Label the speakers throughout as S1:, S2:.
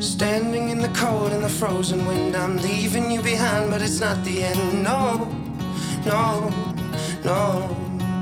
S1: Standing in the cold and the frozen wind, I'm leaving you behind, but it's not the end. No, no, no.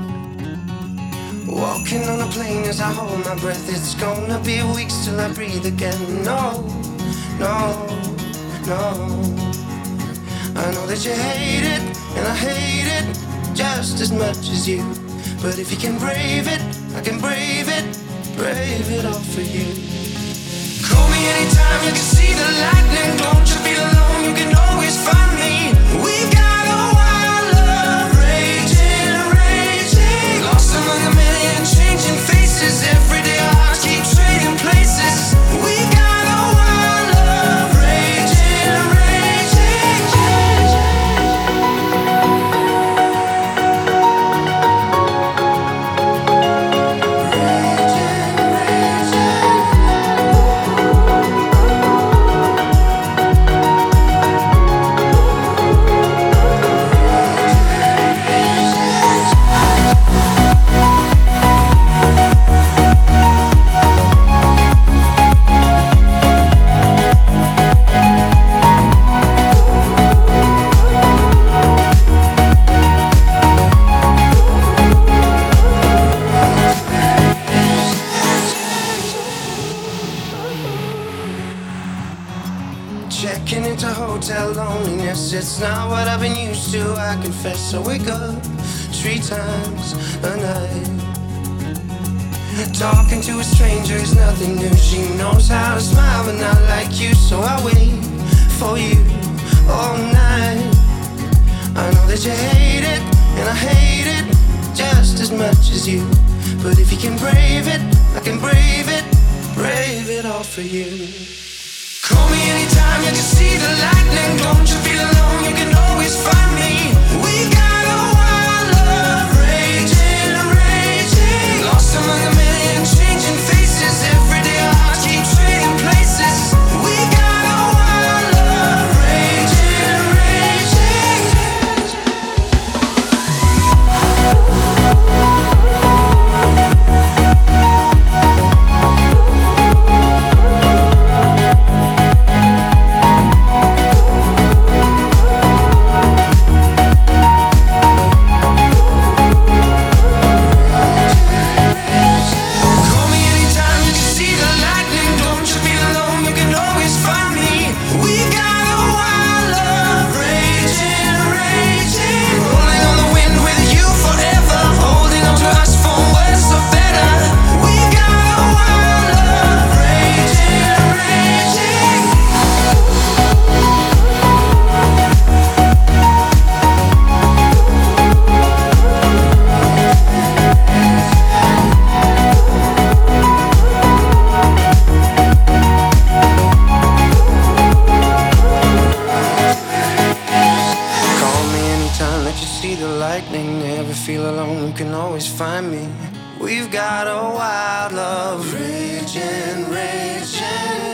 S1: Walking on a plane as I hold my breath. It's gonna be weeks till I breathe again. No, no, no. I know that you hate it, and I hate it just as much as you. But if you can brave it, I can brave it all for you. Call me anytime, you can see the lightning. Don't you feel alone, you can always find me. We got a wild love, raging, raging. Lost among a million changing faces. Every day our hearts keep trading places. We got a wild love, raging, raging. Checking into hotel loneliness, it's not what I've been used to, I confess. I wake up 3 times a night. Talking to a stranger is nothing new. She knows how to smile but not like you. So I wait for you all night. I know that you hate it, and I hate it just as much as you. But if you can brave it, I can brave it all for you. Call me anytime, you can see the lightning. Don't you feel alone, you can always find me. We got a wild love, raging, raging. Lost among a million changing faces. Every day our hearts keep trading places. We got a wild love, raging, raging. Never feel alone, you can always find me. We've got a wild love, raging, raging.